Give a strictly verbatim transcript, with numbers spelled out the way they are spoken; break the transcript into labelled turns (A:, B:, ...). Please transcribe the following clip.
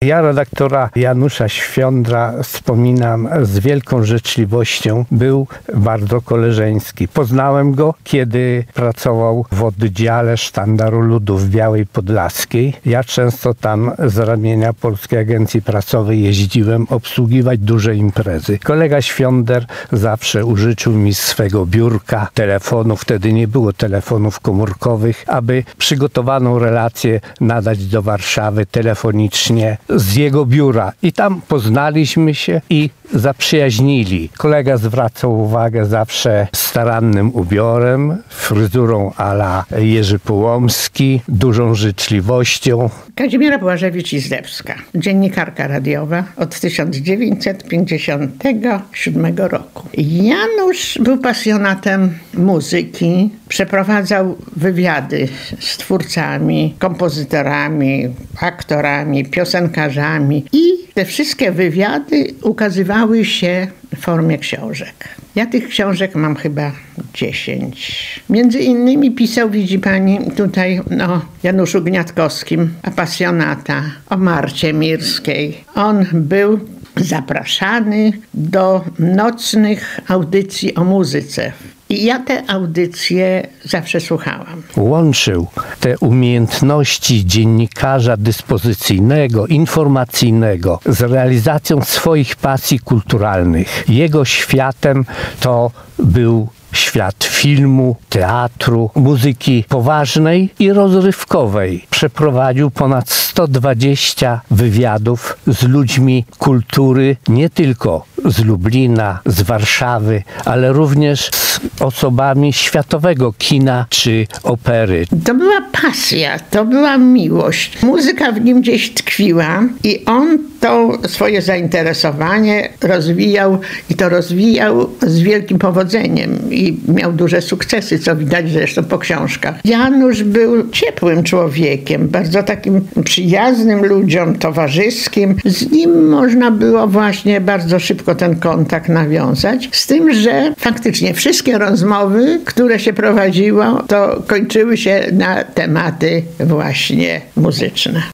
A: Ja redaktora Janusza Świądra wspominam z wielką życzliwością. Był bardzo koleżeński. Poznałem go, kiedy pracował w oddziale Sztandaru Ludów w Białej Podlaskiej. Ja często tam z ramienia Polskiej Agencji Prasowej jeździłem obsługiwać duże imprezy. Kolega Świąder zawsze użyczył mi swego biurka, telefonu. Wtedy nie było telefonów komórkowych, aby przygotowaną relację nadać do Warszawy telefonicznie z jego biura. I tam poznaliśmy się i zaprzyjaźnili. Kolega zwracał uwagę zawsze starannym ubiorem, fryzurą a la Jerzy Połomski, dużą życzliwością.
B: Kazimiera Błażewicz-Izdebska, dziennikarka radiowa od tysiąc dziewięćset pięćdziesiątego siódmego roku. Janusz był pasjonatem muzyki, przeprowadzał wywiady z twórcami, kompozytorami, aktorami, piosenkarzami i te wszystkie wywiady ukazywały się w formie książek. Ja tych książek mam chyba dziesięć. Między innymi pisał, widzi pani, tutaj o Januszu Gniatkowskim, apasjonata, o Marcie Mirskiej. On był zapraszany do nocnych audycji o muzyce. I ja te audycje zawsze słuchałam.
A: Łączył te umiejętności dziennikarza dyspozycyjnego, informacyjnego z realizacją swoich pasji kulturalnych. Jego światem to był świat filmu, teatru, muzyki poważnej i rozrywkowej. Przeprowadził ponad sto dwadzieścia wywiadów z ludźmi kultury, nie tylko z Lublina, z Warszawy, ale również z osobami światowego kina czy opery.
B: To była pasja, to była miłość. Muzyka w nim gdzieś tkwiła i on to swoje zainteresowanie rozwijał i to rozwijał z wielkim powodzeniem i miał duże sukcesy, co widać zresztą po książkach. Janusz był ciepłym człowiekiem, bardzo takim przyjaznym ludziom, towarzyskim. Z nim można było właśnie bardzo szybko ten kontakt nawiązać, z tym, że faktycznie wszystkie rozmowy, które się prowadziło, to kończyły się na tematy właśnie muzyczne.